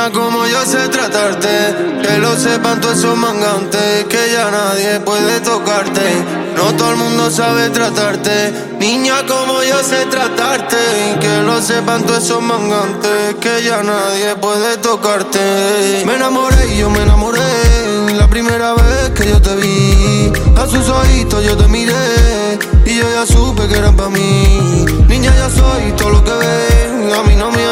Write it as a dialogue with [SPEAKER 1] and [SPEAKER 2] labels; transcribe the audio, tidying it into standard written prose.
[SPEAKER 1] Niña, como yo sé tratarte, que lo sepan todos esos mangantes, que ya nadie puede tocarte. No todo el mundo sabe tratarte. Niña, como yo sé tratarte, que lo sepan todos esos mangantes, que ya nadie puede tocarte. Me enamoré y yo me enamoré la primera vez que yo te vi. A sus ojitos yo te miré y yo ya supe que eran pa' mí. Niña, ya soy todo lo que ven, a mí no me